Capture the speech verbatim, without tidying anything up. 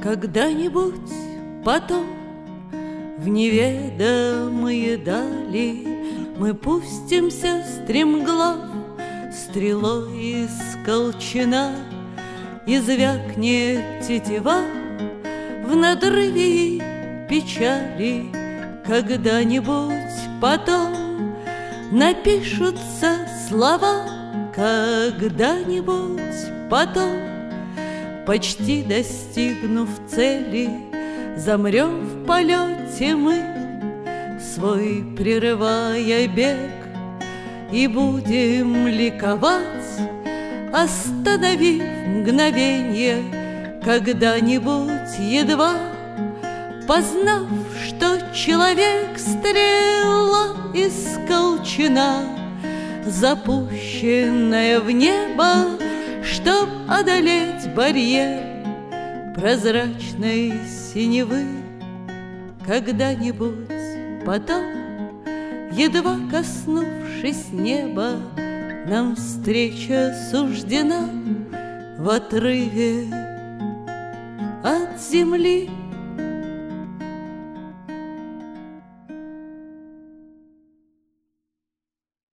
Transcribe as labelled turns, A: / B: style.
A: Когда-нибудь потом в неведомые дали мы пустимся стремглав, стрелой из колчана, и звякнет тетива в надрыве печали. Когда-нибудь потом напишутся слова, когда-нибудь потом, почти достигнув цели, замрем в полете мы, свой прерывая бег, и будем ликовать, остановив мгновенье. Когда-нибудь едва познав, что человек стрела из колчана, запущенная в небо, чтоб одолеть барьер прозрачной синевы. Когда-нибудь потом, едва коснувшись неба, нам встреча суждена в отрыве от земли.